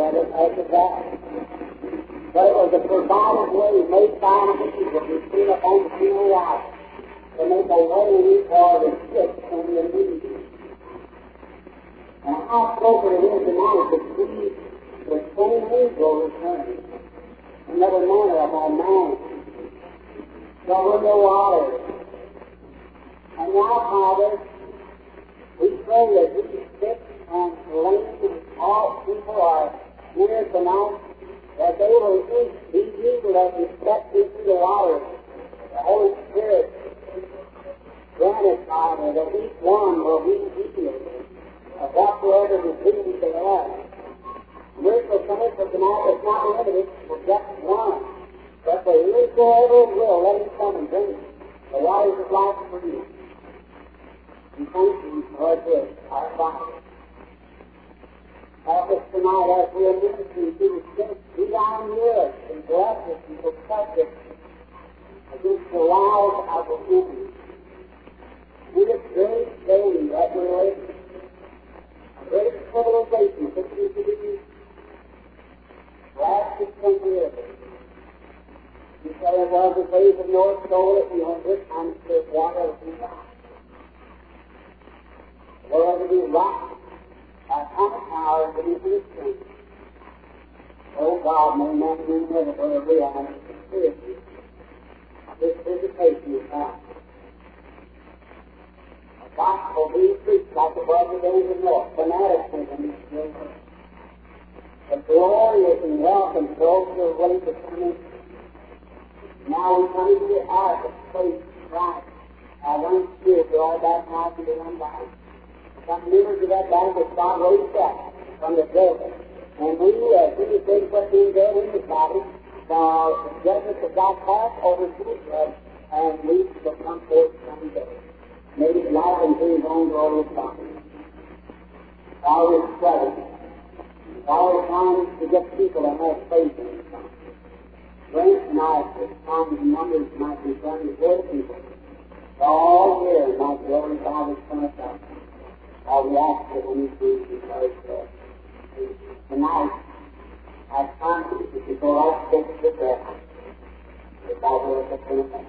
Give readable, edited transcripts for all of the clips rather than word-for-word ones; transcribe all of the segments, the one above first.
together after that. But it was a provided way made by the people who came up on the funeral house to make a way for the sick and the needy. And how closer it is tonight to see the same angel returning, another manner upon man, covering the waters. And now, Father, we pray that these sick and lame and all people are here tonight, that they will each be eager as we step into the water. The Holy Spirit grant us, Father, that each one will be healed of whatsoever disease they have. We're so thankful tonight it's not limited to just one, but for whosoever will, let him come and drink the waters of life for you. We thank you for this, our Father. Help us tonight as we are ministering to the sick. Be thou near us and bless us and protect us against the wiles of the enemy. Be this great day that we're living, a great civilization that we to be last 600 years. You say there was the days of Noah, so that we on this time to water of the God. Lord, to be rocked by common power to be His strength. Oh God, may man be never for the real and the spiritual. This visitation is now. The gospel being preached like the brother days of Noah, fanaticism is still there. The glorious and welcome those who are ready to come in. Now we come into the ark of faith, Christ, our one spirit, we're all baptized into one body. Some members of that body that God raised up from the dead. And we, as we think what's being dead in the body, for the judgment of God pass over to His blood, and we shall come forth from the dead. May His life and His own glorious body. While we're studying, while we're trying to get people to have faith in His Son, grant tonight that times and numbers might be done with your people. All here might glorify the Son of God. All we ask that when you do is tonight, I promise you, if you go right straight to the breath, the Bible is a thing.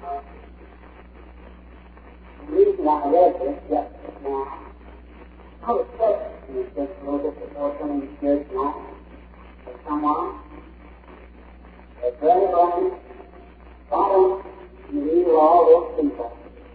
The reason I read this just now, I was questioning this a little bit before coming here tonight with someone. That Brother Brown, why don't you read all those people?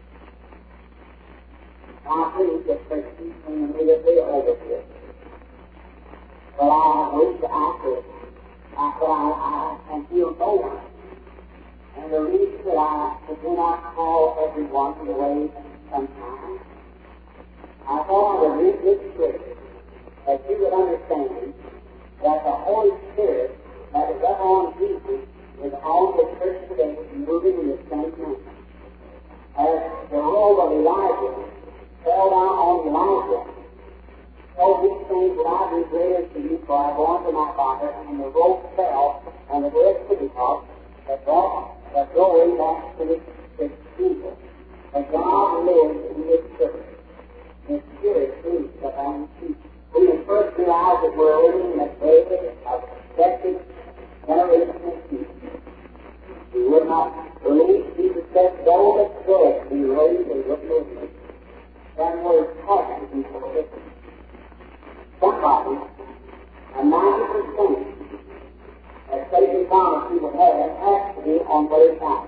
I please get Christians and immediately over here. But I wish to answer it. I can feel no one. And the reason that I do not call everyone to the way sometimes, I thought I would read this scripture that you would understand that the Holy Spirit that is up on Jesus is on the church today moving in the same manner. As the role of Elijah fell down on Elijah. So these things that I do greater to you, for I go unto my Father, and the rope fell on the day of Pentecost that brought the glory back to His people. And God lives in His church. His Spirit moves upon His people. We can first realize that we're living in a day of successive generation of people. We would not believe Jesus said, though the dead be raised and look over. Then we're talking to people different. Somebody, a 90% of Satan's promise he will have has to be on their side.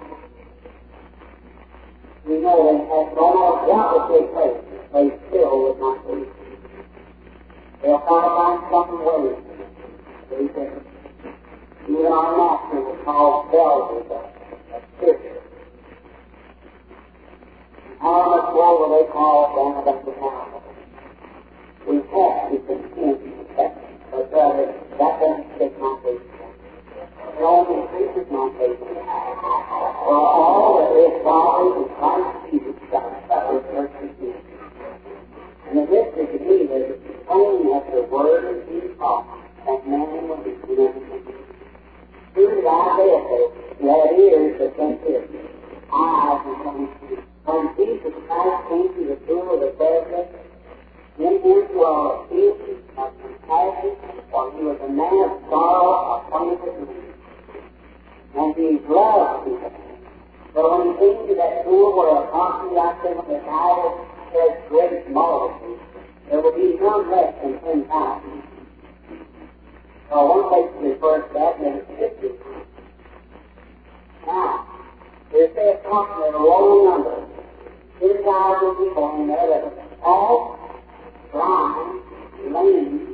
We know that no matter what would take place, they still would not believe. They'll try to find some way to be different. Even our master was called Beelzebub, a spirit. How much more will they call down about the power? We have to continue that. But brother, that doesn't take my faith. It only increases my faith. For all that is following in Christ Jesus shall suffer persecution. And the mystery to me is plain as the word is being taught, that man will be everything. Who did Isaiah say? You have ears that can't hear, eyes that can't see. When Jesus Christ came to the pool of Bethesda, in His love, He For he was a man of sorrow, acquainted with me. And he loved people. But when he came to that pool where a constantly, like I say, when the Bible says great multitude, there will be none less than 10,000. Well, one place refers to that, and it's 50. Now, there's approximately a low number, 10,000 people in there that are all blind, lame,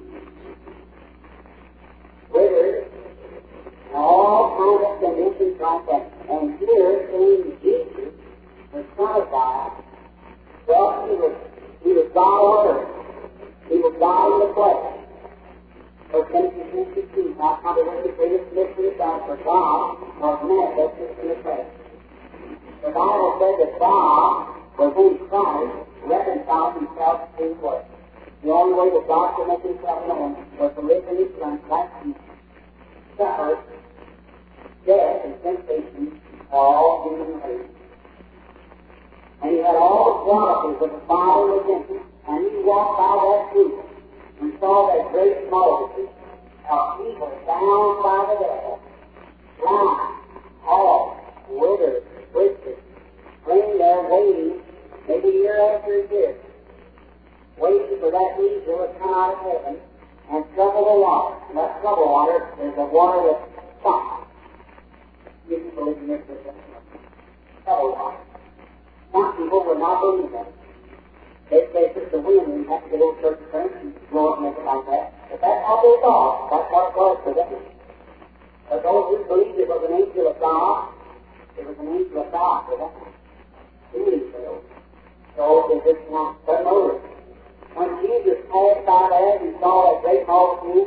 withered, and all kinds of conditions like that. And here came Jesus, the Son of God. Well, he was God on earth. He was God in the flesh. For Genesis 52, not probably one of the greatest mysteries of for God was manifested in the flesh. The Bible said that God was in Christ, reconciled himself to the world. The only way that God could make himself known was to live in his Son, Christ Jesus, suffered death and temptation for all human race. And he had all the qualities of the Father within him. And he walked by that truth and saw that great multitude of people bound by the devil, blind, halt, withered, twisted, laying there waiting, maybe year after year, waiting for that angel to come out of heaven and trouble the water. And that trouble water is the water that stops. You can believe in this, trouble water. Some people would not believe that. They say it's the wind, and you have to get over church friends and blow up and make it like that. But that's how they thought. That's what it was for them. But those who believed it was an angel of God, it was an angel of God for them. Believe for those. So they just not turn over. When Jesus passed by there and saw that great multitude,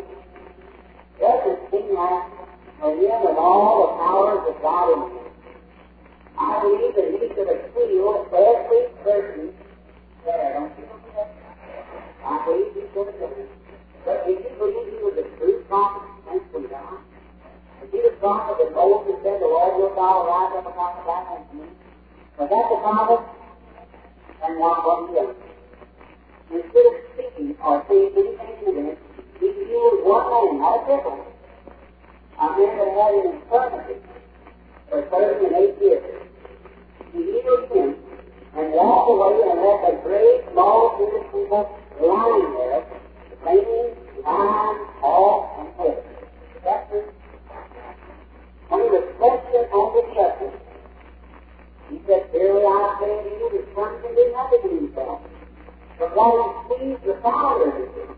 it seemed like for him and all the powers of God in him. I believe that he could have healed every person there, don't you know that? I believe he could have done it. But did you believe he was a true prophet and from God? Is he the prophet that Moses said, the Lord your God will rise up upon the back of me? Was that the prophet? And what was he doing? Instead of speaking or saying anything to them, he healed one man, not a different. A man that had an infirmity for 38 years. He healed him and walked away and left a great multitude of people lying there, lame, blind, halt, and dead. That's it. When he was questioned on the subject, he said, "Verily I say to you, the Son can do nothing to himself, but what he sees the Father to do."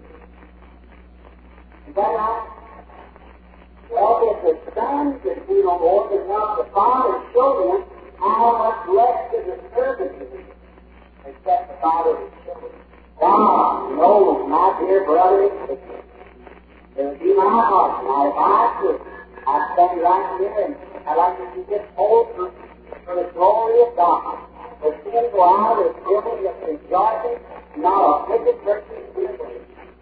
Is that right? Well, if the Son could do no more than what the Father showed him, how much less does the servant do, except the Father has shown him? God knows, my dear brother and sister, it would be my heart now if I could. I'd stand right here and I'd like to see this whole truth for the glory of God. The sin go out of this building that's rejoicing, not a wicked person in the way.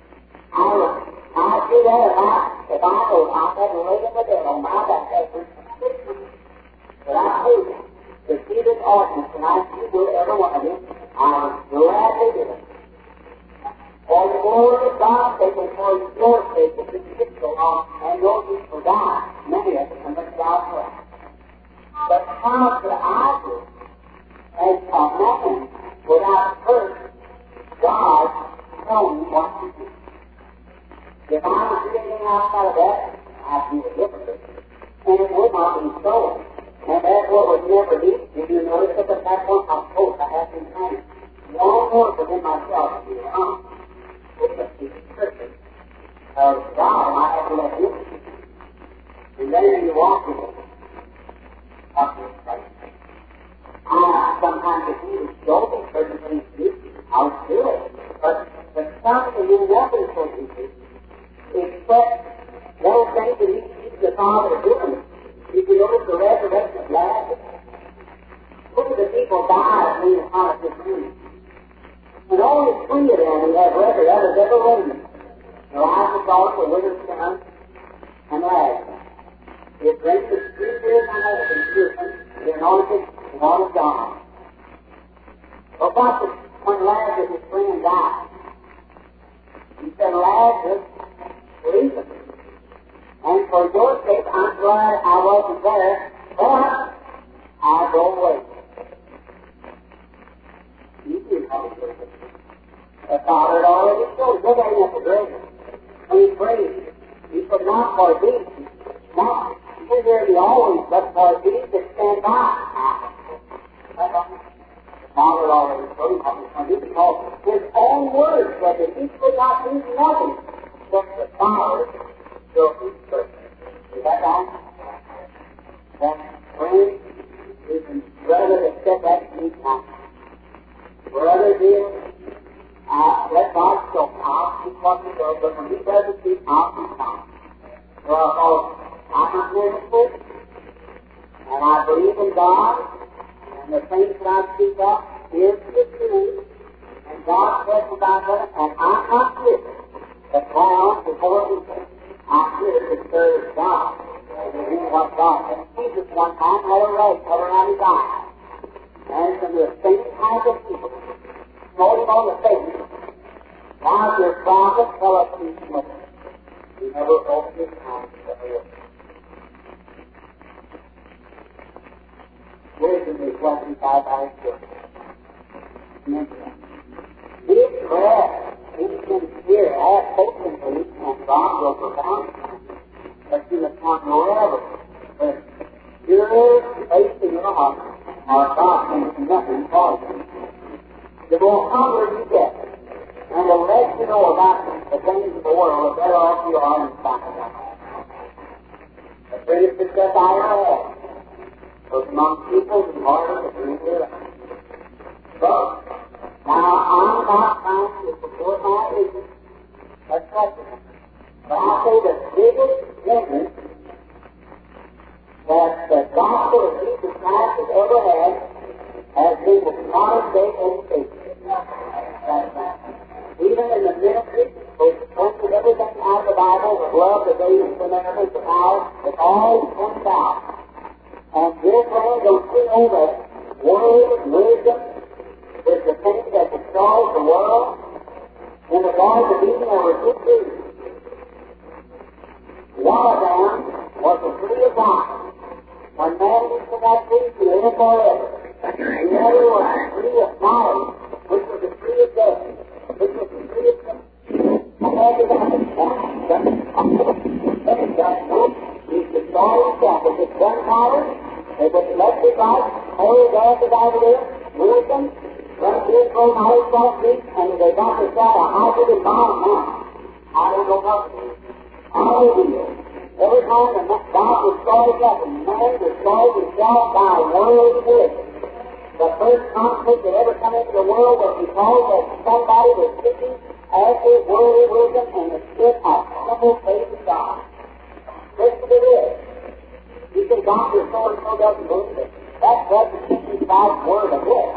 I'd do that if I know I had to lay in the bed on my back after 6 months. But I told you, to see this ordinance, and I see you every one of you, I would gladly do it. For the glory of God's sake and for your sake, if it gets so long, and your people die, many of them commit God's wrath. But how could I do as a man without first God knowing what to do? If I was anything outside of that, I'd do it differently. And it would not be so. And that's what would never be. Did you notice that the fact one I'm supposed to have been trained? One more within myself to be wrong. It's a secret scripture. God, and I have to let you. And then you walk with it. Up to his face. Sometimes if you would show me certain things to do, I'll do it. But something you nothing for you to except those things that he keeps the Father doing. You can look at the resurrection of Lazarus. Look at the people died when the heart was free. And only 3 of them who have record others ever reigned. Elijah called the withered son and Lazarus. His grace was 3 years on earth in Houston, the anointed one of God. But when Lazarus, his friend, died, he said, Lazarus, reason. And for your sake, I'm glad I wasn't there, but I'll go away. You do have a purpose. The Father had already showed. Look at him at the grave. When he prayed, he said, not for these, not here be always, but for these that stand by. The Father already showed him how he's going to do, because his own words said that he could not do nothing except the Father showed his purpose. Is that right? Then, friends, you can rather accept that to me now. Brother dear, let God show. I'll speak what he does, but when he doesn't speak, I'll speak now. Well, I'm a minister, and I believe in God, and the things that I speak of is the truth, and God testifies of it, and I'm not here to clown before people. I'm here to serve God, to do what God said. Jesus one time had a rag cut around his eyes, and some of the same type of people smote him on the face. Now your prophet fell asleep with him. He never opened his mouth to hear. Wisdom is justified by his word. This prayer is sincere, all potently, and God will provide it. But you must not know ever. But your faith in your heart, our God can do nothing for you. The more hunger you get, and the less you know about the things of the world, the better off you are in spite of them. The greatest success I ever had was among people who hardly believe their life. But now I'm not trying to support my religion. That's right. But I say the biggest hindrance that the gospel of Jesus Christ has ever had has been the modern day education. Even in the ministry, those pointed everything out of the Bible, the love, the days, the miracles, the power, it's all pointed out. And dear friend, don't you know that word, wisdom, is the thing that destroys the world? In the Garden of Eden, there were two trees. One of them was the tree of life. When man eats of that tree, he lives forever. The other was the tree of knowledge, which was the tree of death, which was the tree of sin. And after that, he's destroyed himself. If it's gunpowder, if it's electric light, oil, gas, as I believe, wisdom, run through from knowledge, self-peace, and they got to start a hydrogen bomb now. I don't know what to do. Hallelujah. Every time that God destroys nothing, man destroys himself by worldly wisdom. The first conflict that ever come into the world was because that somebody was seeking after worldly wisdom and the spirit of simple faith in God. Listen to this. You say, Dr. So-and-so doesn't believe it. That doesn't signify the word of this.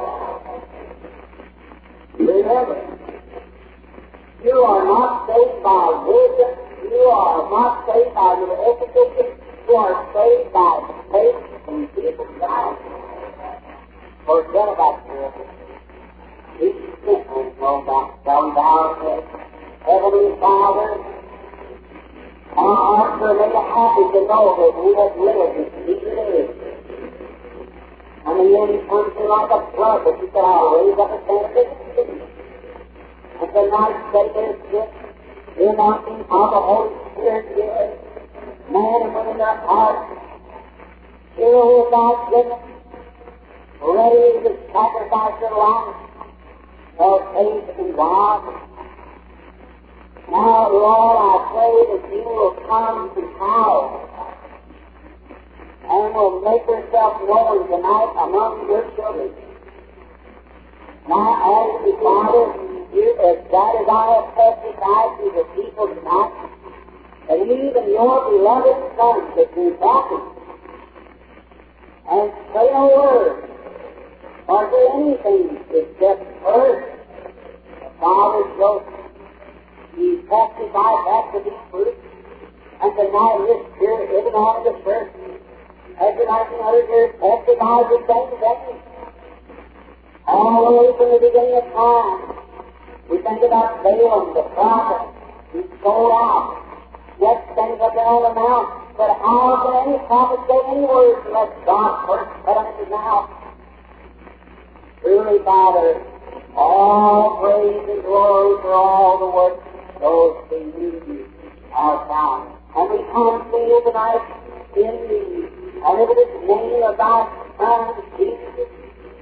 Remember, you are not saved by wisdom. You are not saved by your education. You are saved by faith in Jesus Christ. Forget about spiritual. Each simply know about some power. Heavenly Father, our hearts are made happy to know that we have lived in secret days. And the end comes in like a flood, but you said, I'll raise up a standard of the and the night Satan is the anointing of the Holy Spirit given, man and women in their hearts, filled with God's goodness, ready to sacrifice their life for faith in God. Now, Lord, I pray that you will come to power and will make yourself known tonight among your children. Now, as the Father, you, as God as I have testified to the people tonight, that even your beloved Son should be baptized and say a word or do anything except first the Father's will. He testified that to be true, and tonight His Spirit living on the church, after 1900 years, testifies the same thing. All the way from the beginning of time, we think about Balaam, the prophet, who sold out Yet standing up there on the mount, but how can any prophet say any words unless God first put them in his mouth? Truly, Father, all praise and glory for all the works those who you are found. And we come to you tonight in thee, and in the name of thy Son, Jesus,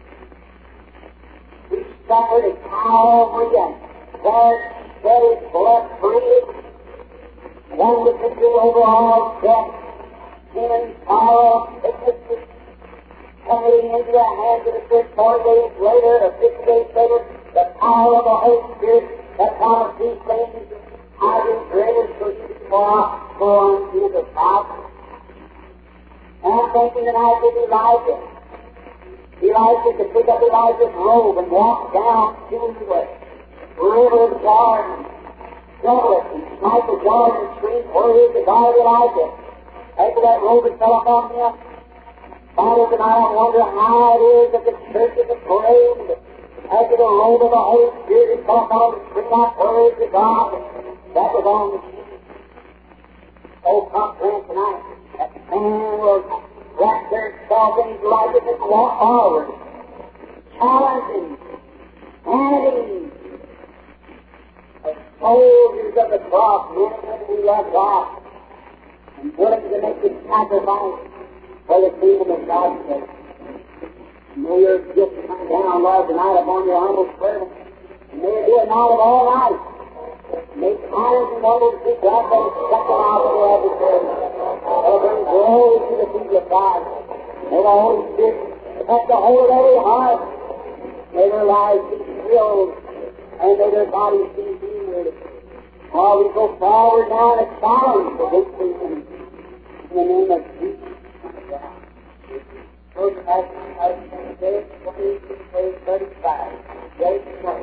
who suffered at Calvary and there shed his blood freely, won the victory over all death, sin, sorrow, sickness, coming into the hands of the church 4 days later, or 6 days later, the power of the Holy Spirit that promised these things, has been greater for you born to the Father. And I'm thinking tonight of Elijah. Elijah could pick up Elijah's robe and walk down to the river of Jordan, double it, and smite the Jordan stream. Where is the God of Elijah? After that robe had fell upon him, Father, tonight I wonder how it is that the church is afraid after the robe of the Holy Spirit is come upon the stream. I praise to God that was on the sheet. Oh, come friend tonight, that man will wrap theirself in his righteousness and walk forward, challenging, handing the soldiers of the cross, men and women who love God, and willing to make this sacrifice for the kingdom of God's sake. May your gift come down, Lord, tonight upon your humble servant. And may it be a night of all nights. May signs and wonders be done by the second hour of the adversary. May bring glory to the people of God. May the Holy Spirit touch the whole of every heart. May their lives be filled, and may their bodies be healed. While we go forward now to challenge the victory in the name of Jesus. Go to Isaiah 35. Isaiah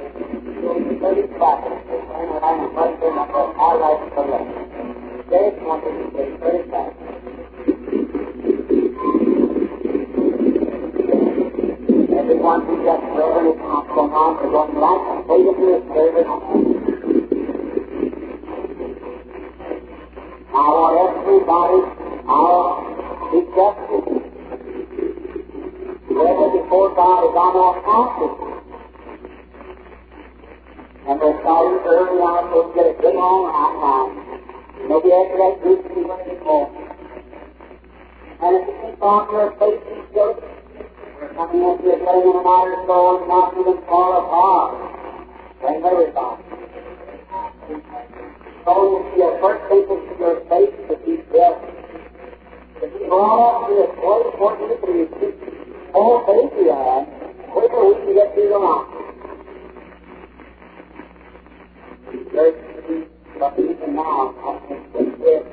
35. And I'm right there, I'm going to highlight it for left. Isaiah 35. Everyone who gets ready is not going on to go back and wait to his service. I want everybody, be justice. Whoever before God is almost active. And we're starting early on, so we'll get a good long hot time. Maybe after that group will be running more. And if you keep on your faith and faith, we're coming into a getting in an outer soul and not even fall apart. Blame everybody. So you see, your first thing is your faith to be built. To be brought up to a place where you can receive all faith you have, quicker we can get through the line. There's but even now, I think that this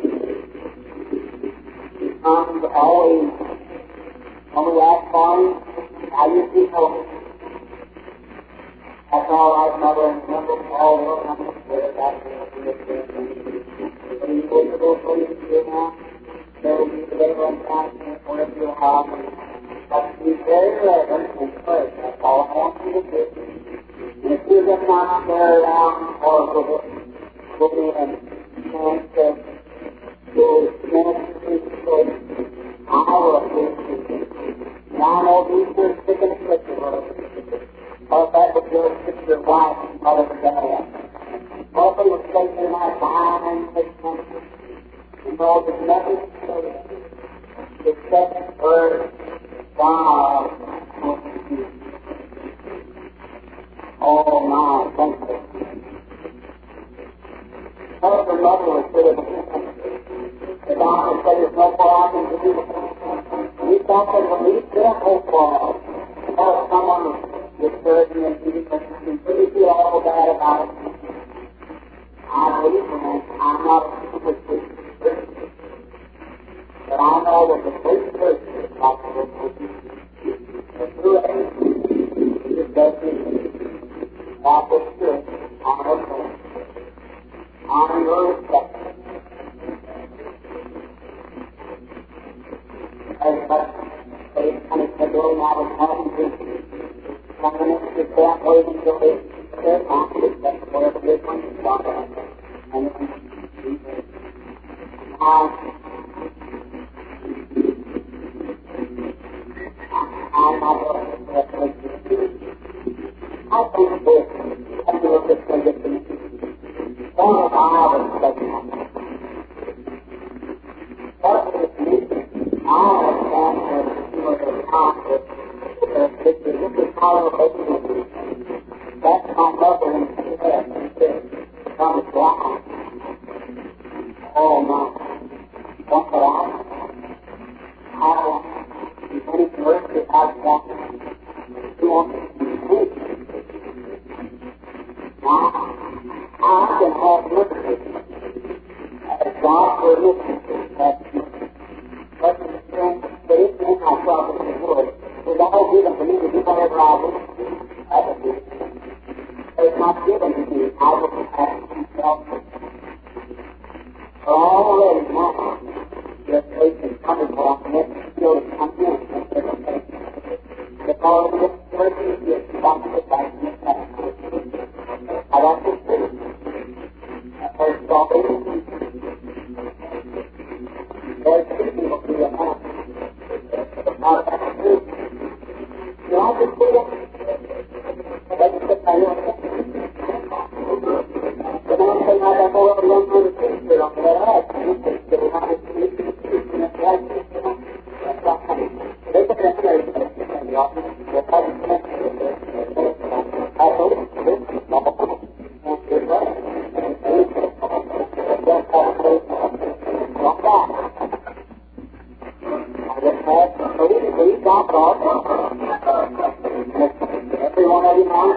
becomes always on the last point, how you see hope. That's all right, Mother, and remember all the other numbers there, that's the but you go to those places here now, there will be the labor and time, whatever you have. But be very reverent and pray. That's all I want you to do. And if you're just not there around or will be a chance to minister to church, I will appreciate it. And I know these are sick and afflicted, Lord. Or if that would your sister, wife, mother, or dad. Or if they would say to my time and 6 months. And Lord, there's nothing to say except for God. Oh my, thank you. What the mother was saying, the doctor said there's no more I can do. We thought that when we still hope for someone disturbed me and really feel all bad about it. I believe in it. I'm not a super Christian. But I know that the first person is possible to be the true everything is destiny. That was good on her phone. On your respect. As much faith and it's going out of having to some minutes to stay wait until they their confidence that whatever this one is talking about. And I'm not going to I think this, I feel this way that one of our statements, what is this? I understand that you are the concept that this is power of ignorance. That's my mother in the head, from the ground. Oh my, what could I? How many words that I've got to want to speak? Now, I can have liberty as God permits that but it's in my property in the world. It's all given to me to do whatever I wish I can do. But it's not given to me. I will have myself. Already now, your faith is coming from it. You'll come in. The power of this person is responsible by this fact. I want to see. There's stopping. There's speaking of the amount. The power of that truth. You want to see it? Let's put my own the man saying I don't know what the young man is doing on that edge. You think that we have to see it in the right. That's not funny. They look at the in the office. They're probably connected to it. I hope it's good. Every one of you now.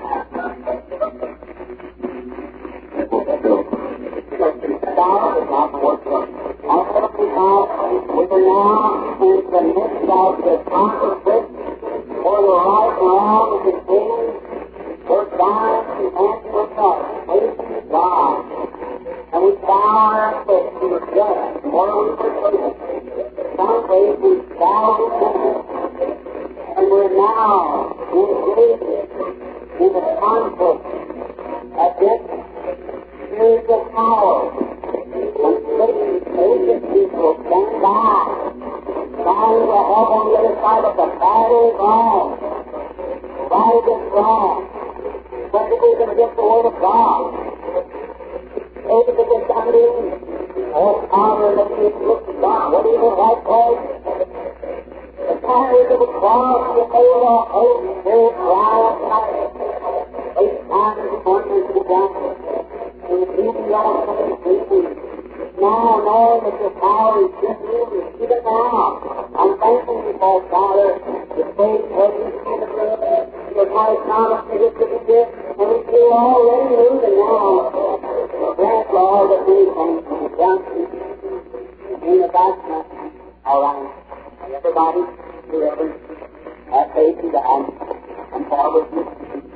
God is not working. Our Heavenly God, we are now in the midst of the conflict for the right and wrong of the king. We're dying to answer the call. Praise God. And we bow our faith to the judge. More we forgive. Some ways we bow to him. And we're now engaged in the conflict against spiritual power. And Satan agent people stand by, trying to help on the other side of the battle is on. Right is wrong. When are we going to get the Word of God? Maybe to get somebody in. Oh, Father, let me look at God. What do you mean, right place? The fires of the cross, the Holy Spirit, rise light. 8 times a morning to the ground. And the beauty of the now knowing that your power is just moving, even now. I'm thanking you, Paul Father, the faith was in the blood, your mighty promise to get to the gift, and we feel already moving now. Grant, Lord, that we can be done in the background. All right. Everybody, whoever, have faith in God, and forward you.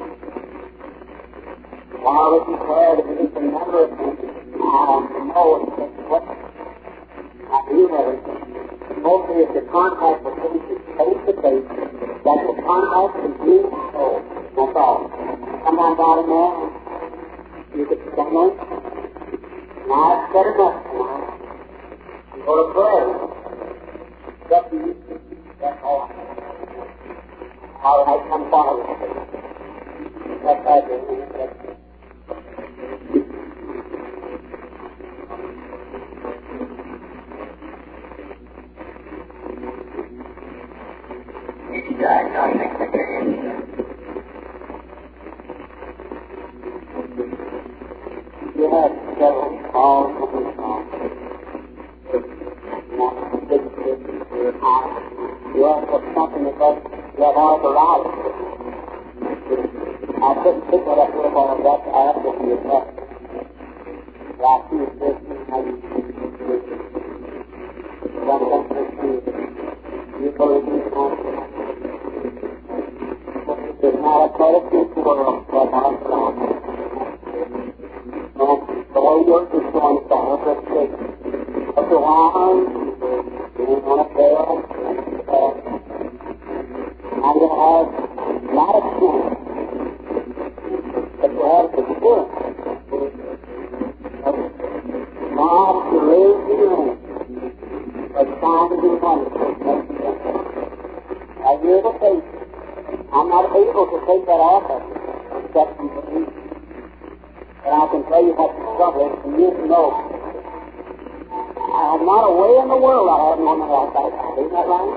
While we declare that we can never know what I do never. Mostly it's the contact with things face to face. That's the contact between the soul. That's all. Someone got in there and you could stand there. Now it's good enough now. You go to prayer. Just you. That's all. All right, come forward. That's right. Diagnosing material. You have several small you have something that you have all the right. I couldn't pick it up with all of that to ask if you have. Like you said, how you you believe in confidence. There's not a qualification world that has that. And the way yours is going to have a state. Otherwise, you want to fail, and you have not a chance, but you have the spirit. God to raise you in. Now, you're the faith. I'm not able to take that off of you, except from the belief. But I can tell you what the trouble is, and you know. I have not a way in the world I have known like that. Isn't that right?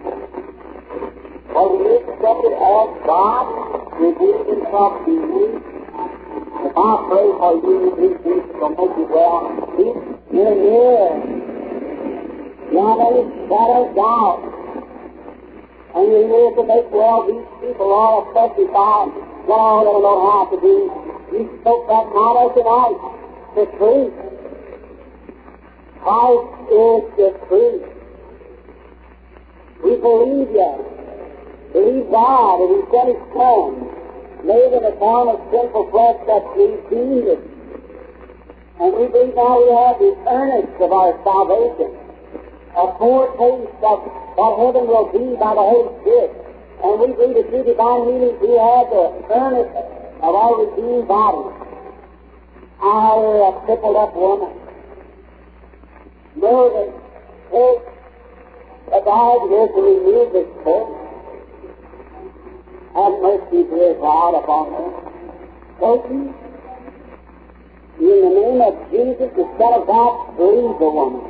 Well, you accepted as God revealed Himself to you. If I pray for you, these things will make you well. You're near. You have any shadow of doubt. And you're here to make well these people, all especially by God, they don't know how to do. You spoke that night after night. The truth. Christ is the truth. We believe you. Believe God, and He sent His Son, made in the form of sinful flesh that redeemed us. And we believe now we have the earnest of our salvation, a foretaste of what heaven will be by the Holy Spirit. And we believe that through divine healing we have the earnest of our redeemed body. Our crippled up woman. Know that God is to remove this curse. Have mercy, dear God, upon her. Satan, in the name of Jesus, the Son of God, frees the woman.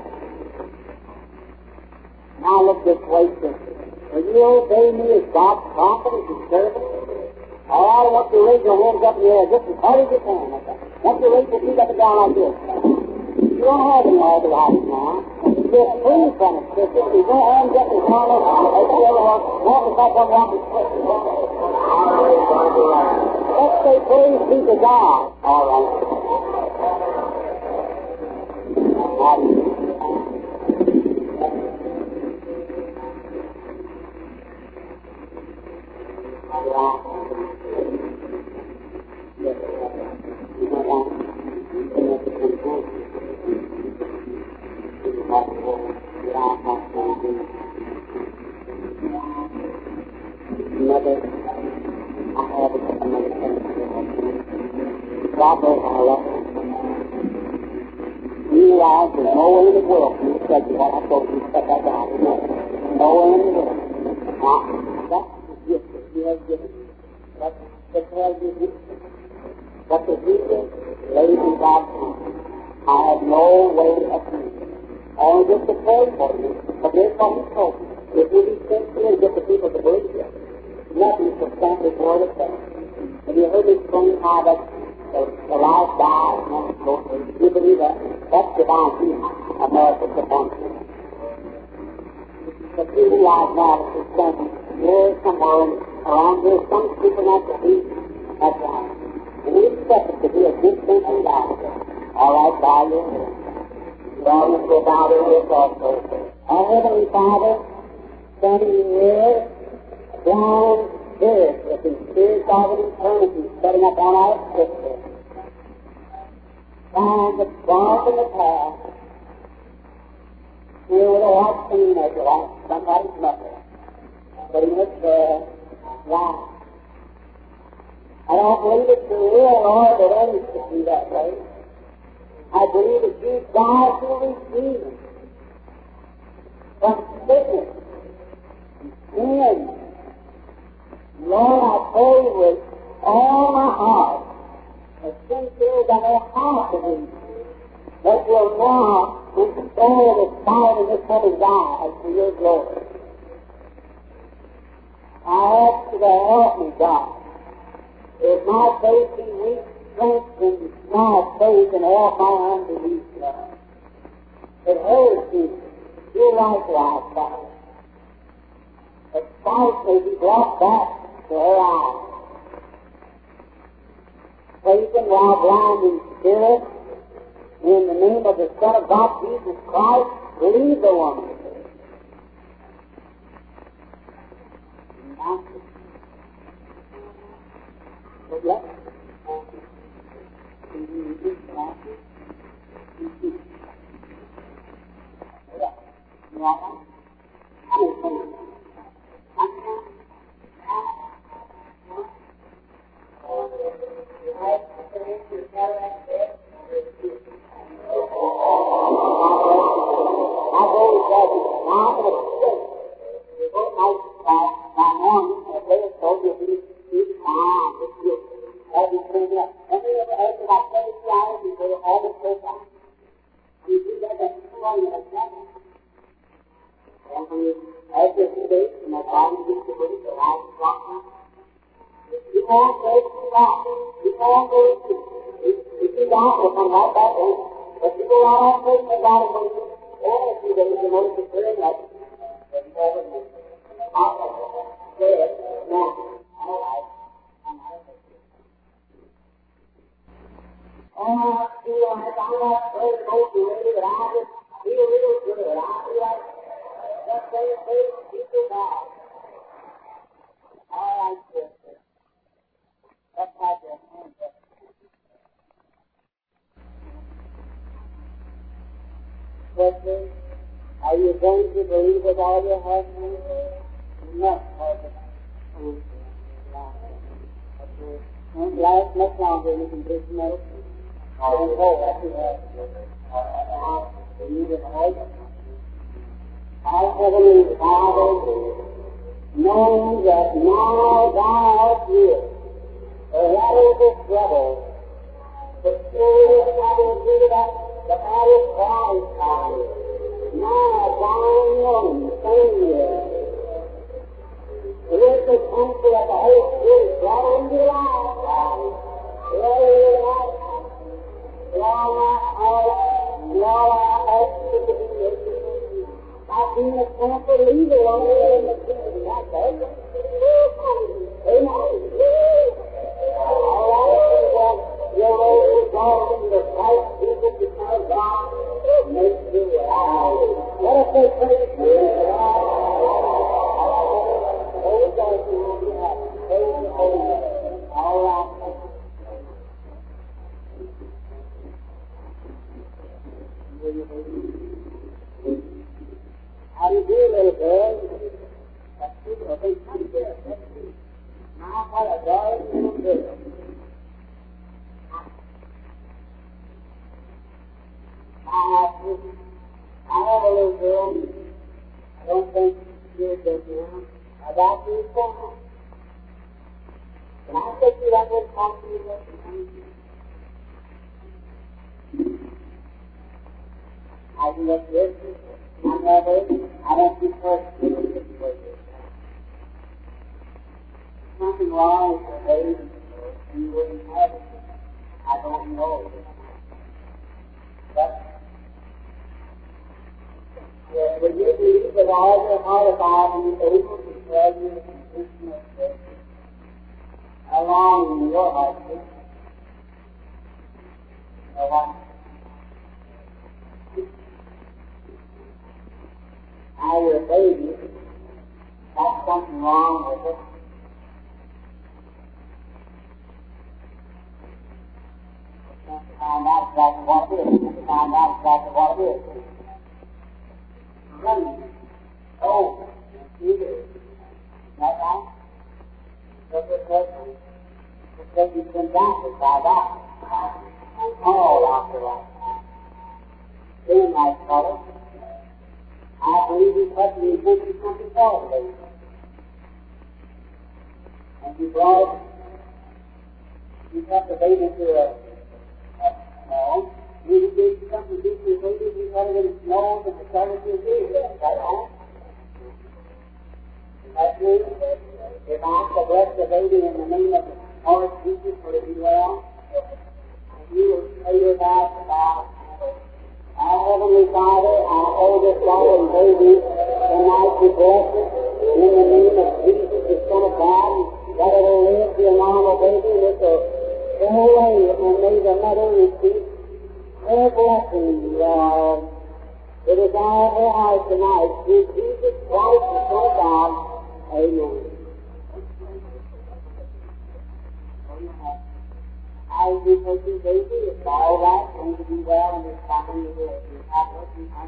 Now look this way, sister. Will you obey me as God's prophet, as His servant? All I want you to raise your hands up in the air just as hard as you can. Okay? I want you to raise your feet up and down like this. You don't have any arthritis now. You're free from it, sister. You don't have hands up as hard as you ever want. Walk as like I'm walking. Let's say praise be to God. All right. There's no way in the world for you to tell you what I told you to set that down. No way in the world. Now, that's the gift that you have given me. That's the hell you do. What the gift is, laid in God's hand. I have no way of doing it. Only just to pray for you. But here's what He told me. If you be sincere and get the people to believe you, nothing shall stand before the faith. Have you heard me explain how that the life dies and then it goes through? Do you believe that? That's divine healing. America's upon you. But you realize now that you're standing here somewhere around here, some supernatural peace. That's right. And we expect it to be a good thing in life. All right, bow your head. The audience will bow their heads also. Our Heavenly Father, standing here, blind spirit with the spirit of eternity setting up on our scripture. Find the dark in the past. Here with a white scene as you like somebody's mother. Putting a chair. Wow. I don't believe it's the real Lord that others could be that way. I believe that you died to receive Him from sickness and sin. Lord, I pray with all my heart, as sincere as I know how to be, that will now restore the sight of this woman's eyes for your glory. I ask you to help me, God. If my faith be weak, strengthen my faith and help my unbelief, God. It hurts me. You likewise, God. That sight may be brought back to her eyes. Praising while blind in spirit, in the name of the Son of God, Jesus Christ, lead the woman. Yes. By morning, if they were told you'll be fine, if you'll have you cleaned up. And they ever after about 72 hours before you have it so fine. When you do that, that's too long, you have nothing. And when you have this state, and that body gets to move, the life is walking, you won't go too long. You won't go too long. If you don't, you'll come right back in. But you go out on faith, and God will move you. Or if you go to the most secure nothing, then you never move. Good. Now, all right. I'm out of it. Oh, I feel like I'm not so motivated, but I just feel real good. I feel like just saying faith, people God. All right, sister. Let's have your hands up. Sister, are you going to believe with all your heart? No. Won't last much longer you can just know. Don't go. Our Heavenly Father, knowing that now thou art here, whatever the trouble, the Spirit that is given us, the matter of Christ on you. Now thou knowing, Savior, with the comfort of the Holy Spirit, brought into your life, I've been a comfort leader on the end of the kingdom. That's it. Amen. Your old resolving the right people because God makes you right. Let us say praise to you. All right. How do you do, little girl? That's people think I'm good. Now, what a darling little girl. I have a little girl. I don't think she's good now. I got you down. Can I take you up and talk to you about I can look good. I'm never, I don't see first this way. Nothing wrong with the baby, and you wouldn't have it. I don't know. But when you believe with all your heart about and you're able to tell you the condition of faith, how long in your heart is no one. Now you're a baby, that's something wrong with it. Find out exactly what it is. Find out exactly what it is. Running. Oh, you do. Is that right? Look at that. It says you've been doubted by that. All after that. Being my fellow, I believe you touched me and you something for today. And you brought the baby to a no. You did something to the baby, you got it in its nose and the color of his ears. Is that right? Is that true? If I have to bless the baby in the name of the Lord Jesus, will it be well? And you will say your vows to God. Our Heavenly Father, I hold this darling baby tonight to bless it in the name of Jesus, the Son of God, that it will live to be a normal baby with a go away, and may the mother receive her blessing, Lord. It is all her heart tonight. Through Jesus Christ, the Son of God. Amen. As you take your baby, it's all right, going to be well, and it's fine to do it. You have what you have.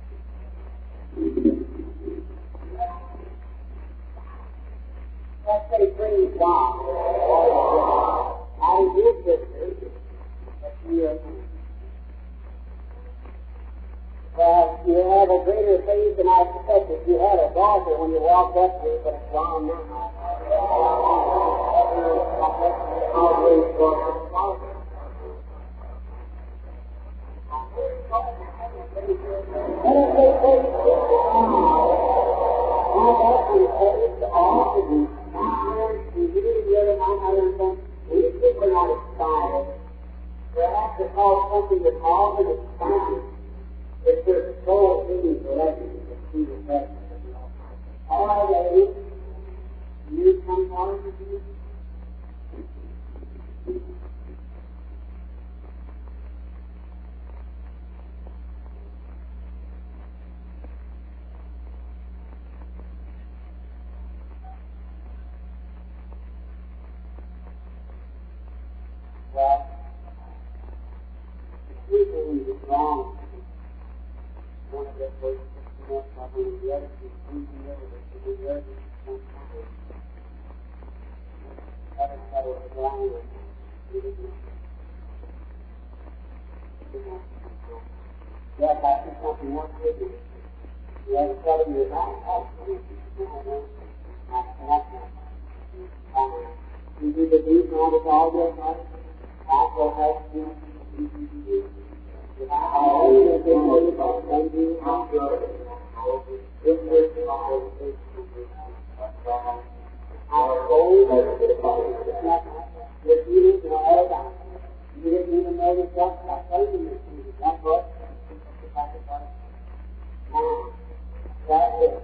Let's say praise God. How do you, sister? Well, you have a greater your face than I expected. You had a daughter when you walked up here, but it's gone now. Perhaps it's called something that's all in its time. It's their soul feeding the legend of Jesus Christ. All right, ladies, you come forward with you. Well, the two things is wrong. One of them was enough probably the other is losing evidence to do the other sometimes. Other fellow was lying with him. He didn't know. Yes, I see something else with you. You have a fellow in your back. You do the deeds and all this all your life. I will help you. You didn't even know yourself by saving this thing. That's what? Now, that's it.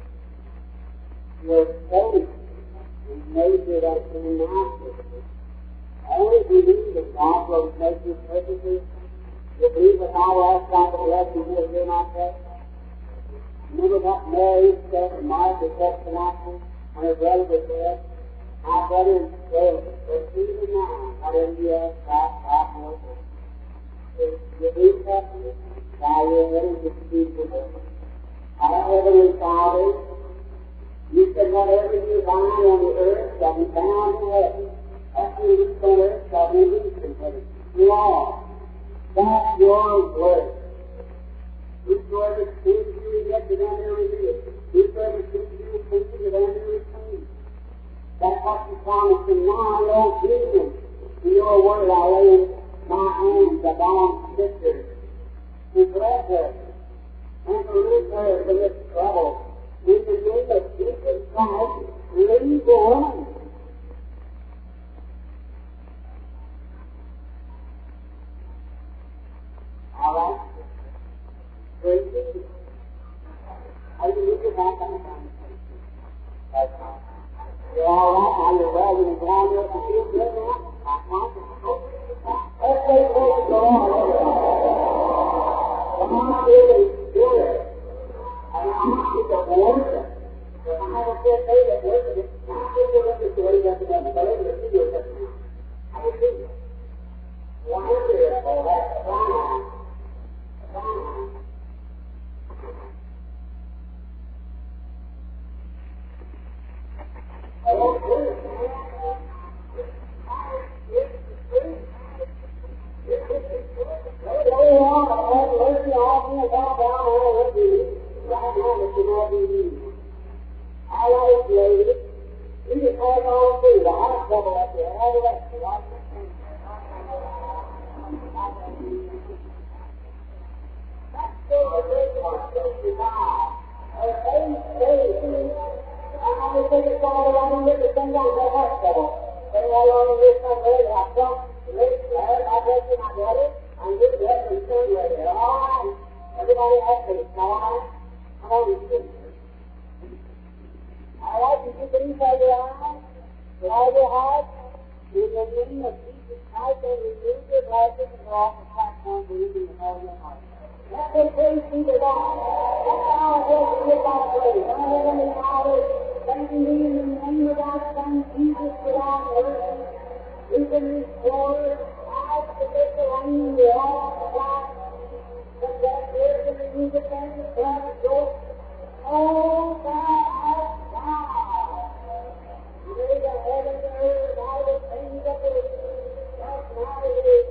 Your faith is measured up to the master. Only believe that God will make you perfectly. You believe that I will ask God to bless you here, hear my prayer. Remember what Mary said to Martha said to Martha when her brother was dead? My brother is dead, but even now, whatever you ask God will do. You believe that? Now you're ready to speak to Him. Our Heavenly Father, you said whatever you bind on the earth shall be bound in heaven. After you reach on earth shall be loosed in heaven. Law. That's your word. Whosoever sins you rejected and they revealed. Whosoever sins you repented and they received. That's what you promised. And now, Lord Jesus, in your word I lay my hands upon sister to bless her and to release her from this trouble. In the name of Jesus Christ, leave the woman. All right? Praise Jesus. How do you look at that kind of conversation? That's right. You're all right now. You're well. You're down there to feel good now. Let's say, praise the Lord. Come on, really good. And I'm not just a worship. If I have a good day that worship, it's not just a worship to what he does again. But let me see you just now. How do you feel? Wonderful. That's fine.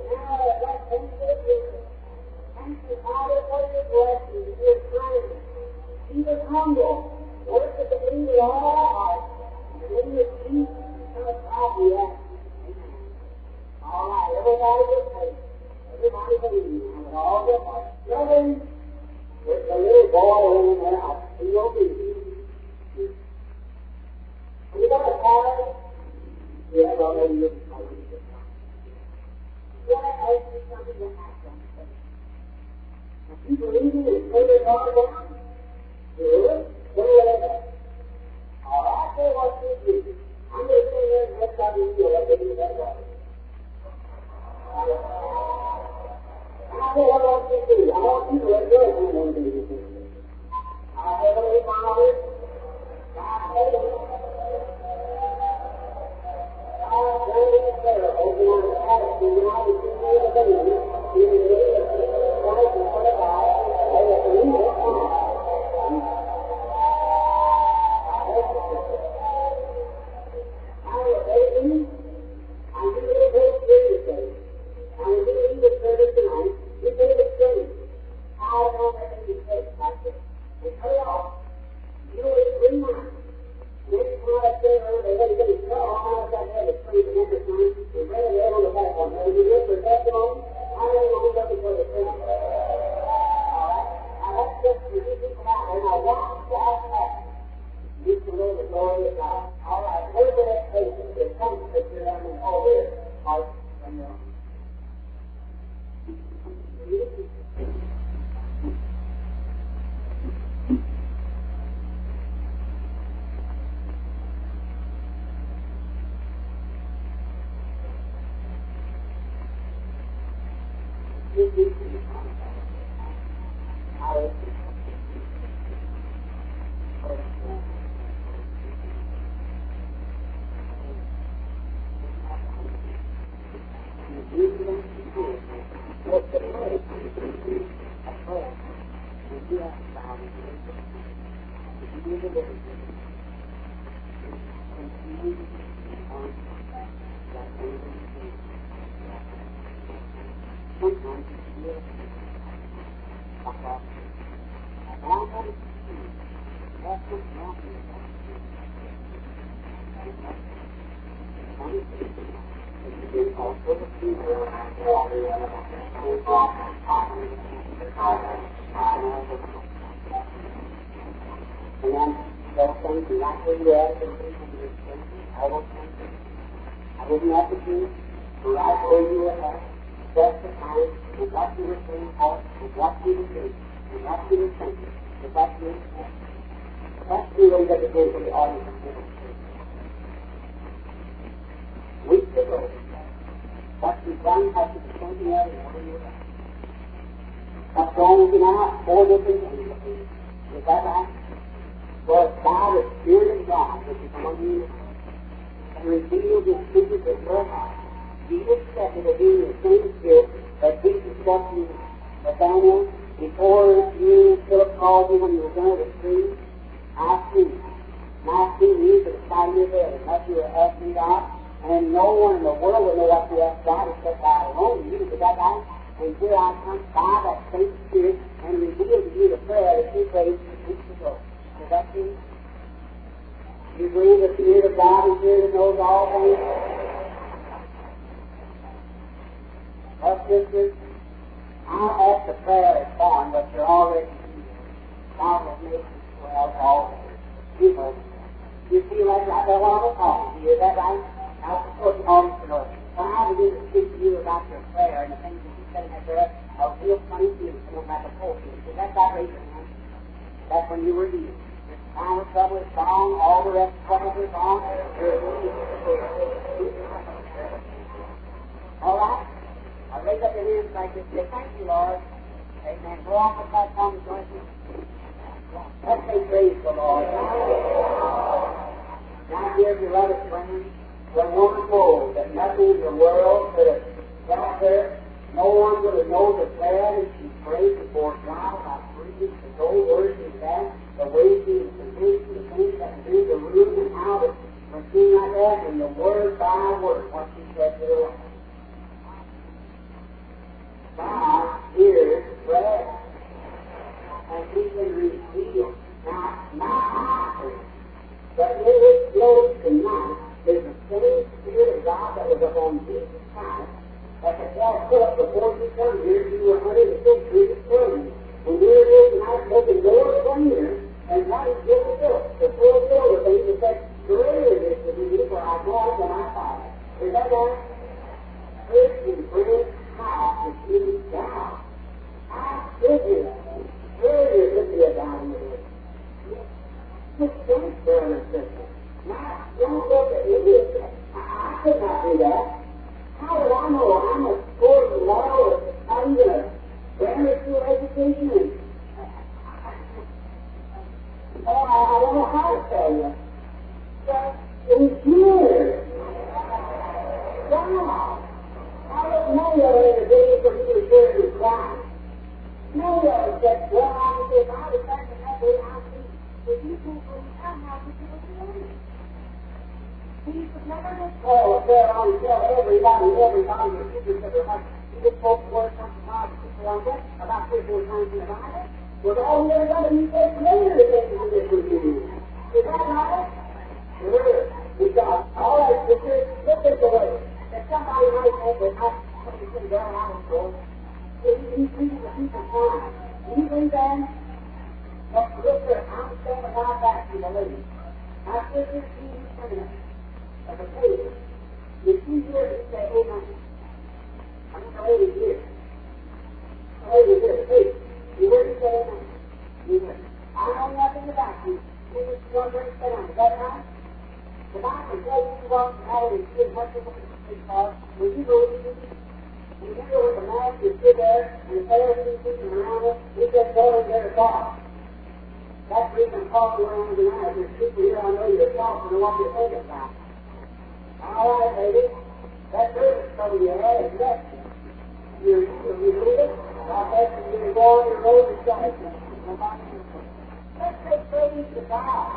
Thank you, Father, for your blessings, your kindness. was humble. Worship the King with all our heart. And then you see some of the amen. All right, everybody get paid. Everybody believe with all their heart. Children, there's a little boy over there. He will be. You got a card? Yeah, well, maybe you can call it. You want to ask me something to ask them? If you believe in it, put it all down. Good. Put it in. All right, say what you do. I'm going to say here and next time you feel like it is that way. I say what I want you to do. I want you to let go of what you do. Our Heavenly Father, God, Heavenly Father, over on the attic, the United States of the baby, in the name of Jesus Christ and Son of God, and the believe it now. Now, baby, I'm going to go through today. I'm going to leave the service tonight. You say the straight. How long have you said like this? And pay off. You know it's 3 months. Next time I say, they let it get it cut off, I've got to have it free the next time, and bring it on the back one. Now, you get for that one, how many will be looking for the free? All right? Now, that's just for you people out there. Now, watch that. You can know the glory of God. All right, where's the next patient? There's some that you're having all this heart from your own. I didn't have to do right where you were at, just the time, and what you were saying out, and what you were doing, and what you were thinking, and what you were saying. That's the way that it goes for the audience. Weeks ago, what you've done has to be something else where you were at. What's wrong with you now? 4 different things. Is that right? Well, it's by the Spirit of God which is among you and revealed His secrets of your heart. You accepted of being the same Spirit that Jesus said to Nathaniel before you, Philip called you when you were going to the street. I see. And I see you to the side of your bed, and that you were asking God, and no one in the world will know what you asked God except God alone. You, is that right? And here I come by that same Spirit and reveal to you the prayer that you prayed weeks ago. Is that true? You believe the Spirit of God is here that knows all things? Well, sisters, I'll ask the prayer is on, but you're already God will make you well all people. You feel like I don't want to talk to you, is that right? Now, of course, all you know. When I begin to speak to you about your prayer and the things that you said in that prayer, a real funny feeling coming like a cold feeling. Is that right, raise your hand? That's when you were healed. Your time of trouble is gone, all the rest of troubles are gone. All right? Now raise up your hands like this. Say, thank you, Lord. Amen. Go off with that song, Joyce. Let's say praise the Lord. Now, dear beloved friends, when one knows that nothing in the world could have got her, no one would have known the prayer that she prayed before God about breathing, the gold words and that, the way she was convinced, the things that do, the root and how it was seen like that, and the word by word, what she said to the Lord. God hears prayer, and He can reveal. Now, put up before you come here, you were 106 feet clean. And here it is tonight, making more cleaner and not as good as this. The full field of things that says, greater is to be for our God than our Father. Is that right? Christian friends, how to keep down. How should you? Where should be a down in the world? Just think, brother and sister. Now, don't look at me. I could not do that. How would I know I'm a sport of law or not even a grammar school education? And, I don't know how to tell you. But in years, wow. I don't know the other day for you to share your crime. No one said, well, I was if I was back in that day, I see the people from how would you do it? Jesus never did call up there on tell everybody your secrets of their heart. He just spoke the word from the Bible before I went about 3 or 4 times in the Bible. With all the other God, he said later the things he did for you. Is that right? Sure. Because, all right, sister, look this away. If somebody might think that I put the down, I don't know. He's treating the people fine. Even then, but look here, I'm standing right back to the lady. I stood here to you for a minute. As a favor, if you hear me say amen, I'm going to lady here. The lady here, hey, you hear me say amen? You hear. I know nothing about you. You just want to understand. Is that right? The Bible says you walk out and see much of what it's called. When you go to the when you go with the master, you sit there, and the Pharisees sitting around it, he said, go in there to talk. That's the reason I'm talking around tonight. There's people here, I know you're talking, and what you're thinking about. All right, lady. That service trouble you had is next. You read it? I'll bet you're going to go on your road and shut it. Let's say praise to God.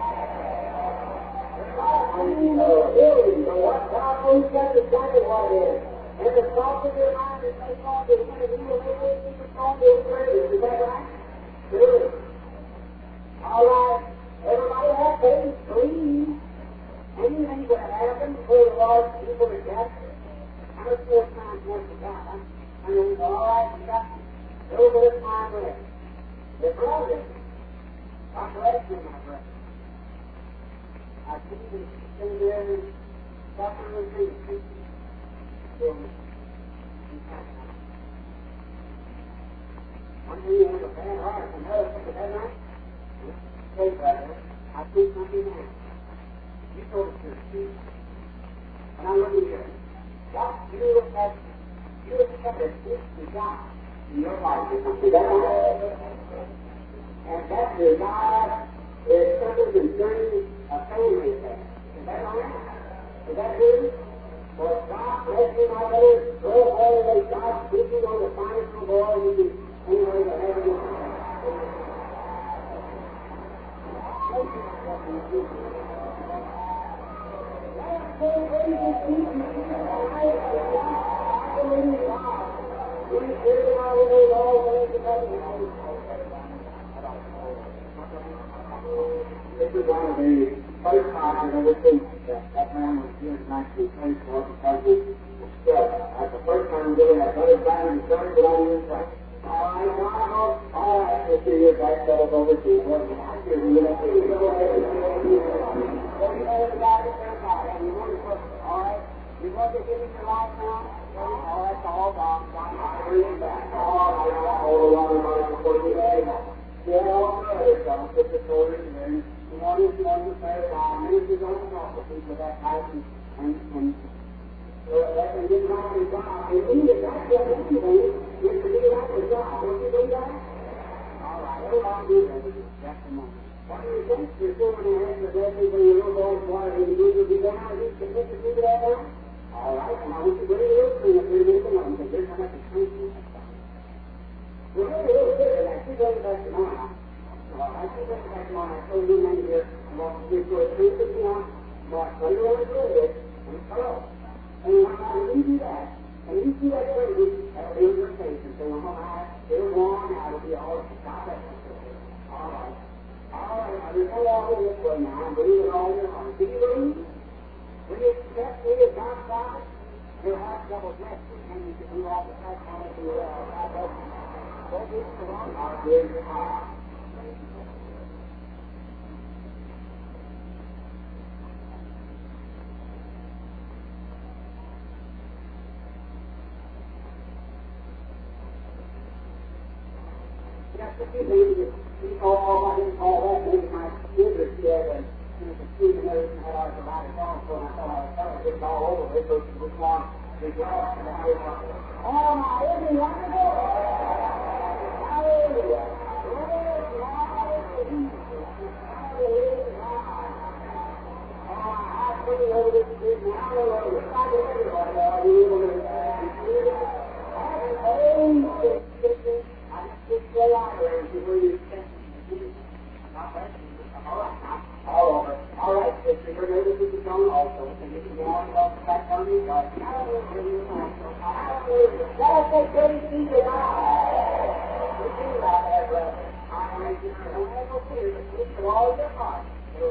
You know, really, but what God knows that's exactly what it is. And the thoughts of your mind is they call the one of you and they think it's called the praise. Is that right? Sure. All right. Everybody have faith, please. Anything would have happened before the Lord people were captured. I was 4 times more than God. I mean, all right, you got a little bit of time left. Your brother, God bless you, my brother. I see you sitting there and suffering with me. One day you have a bad heart, another thing, is that right? Hey, brother, I see something now. You go to church, too. And I'm looking here. God, you have discovered this desire in your life. Is that right? And that desire is something concerning a family affair. Is that right? Is that true? For God bless you, my brother. Go all the way. God speaking on the finest of all you do. Anyway, to have a good time. This is one of the first times I've ever seen that man was here in 1924 because he was struck. That's the first time really I've heard about him started, but I didn't say, all right, let's see your back settled over to you. Well, I hear you. Let's see you go ahead. All right, you want to give me your life now? Oh, that's all gone. I'm bringing back. All right, hold a lot of money before you get it. Yeah, all right, so I'll put the story in there. You want to say it on. Maybe you're going to talk to people that type and so that can get right with God. And even that's what you do, is to be right with God. Don't you do that? All right, everybody do that with you. Just a moment. What do you think? You're sitting in the hands of that people, your little boys, water, and you will be down and you can put your feet that down? All right, and I want you to really look for you if you're moving on, because there's how much it's crazy. Well, maybe a little bit of that. She's going back to mine. All right, she's going back to mine. I told you man here, I'm going to give you a 351. Mark, so you want to do this, and follow. And when you do that, and you see that crazy, that'll be your face, and say, it'll go on now, it'll be all right. Stop that. All right. All right, now there's no law in this way now, and believe it all in your heart. Do you believe? Will you accept me as God's prophet? You have double dressed, and you can do all the stuff on it to don't be the wrong or good tomorrow. Just a few things that all that, maybe my neighbors did, and the student and everything had our provided phone, so I thought I was telling it all over with, so we just want to get off and then get on. Oh, my, isn't it wonderful? Hallelujah. I put it over this street now, it's not everybody, are you able to see it? I just stay out there and see where you stand. All over. All right, sister, your neighbors with the phone also. And you can go on about the back on you. Let us say, Betty, see you now. You do that, there, brother. I don't have no fear, but speak with all your heart.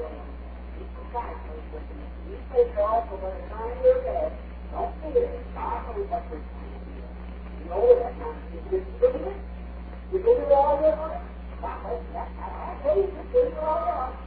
You say God for the time of your bed. Don't fear. God knows what you're doing. You know that now. You just believe it. You do it all your heart. I tell you, you do it all your heart.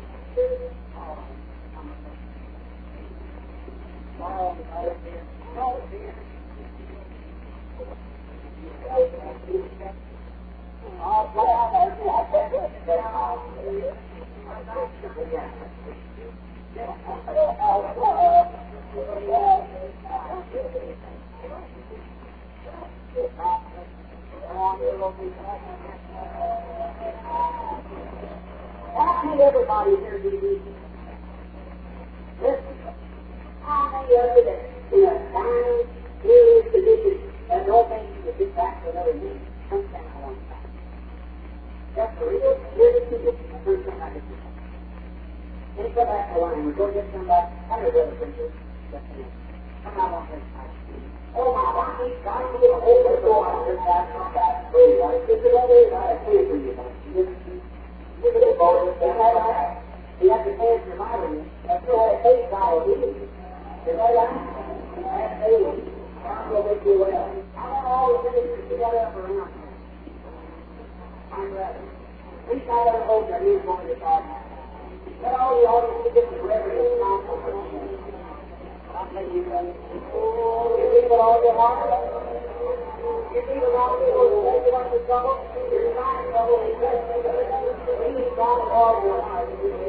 I need everybody here to be listen. How many of you that in a dying, serious condition and no thinking to get back to another meeting? Come down one time. That's a real serious condition. I heard somebody say that. Then come back to the line. We go get somebody. I heard other preachers. Come out on this side. Oh, my body, God, I'm going to hold the door. I just have some back. This is what it is. I pay for you. Look at this, boy. He has to pay for my room. That's why I pay for you. Is that right? That's faith. God will make you well. I want all the ministers to get up around here. I'm ready. We got our hope that he's going to talk. Let all the audience get the reverend and counsel. I'll tell you, brother. You think with all your heart? You think with all your heart? You think with trouble? You're trying trouble. Please God with all your heart.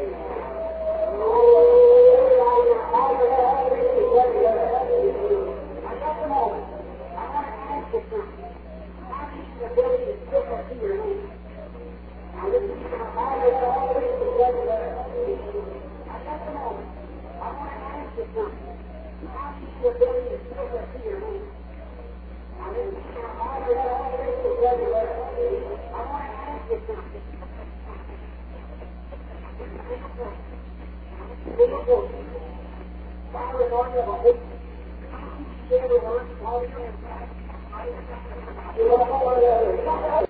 I got the moment. I want to ask you something. How do you ability to still see your name? Now listen to my Bible all the way together. I got the moment. I want to ask you something. How do you ability to still see your name? Now listen to my Bible all the way together. I want to ask you something. Father, Lord, you have a hope. How do you share the word? How do you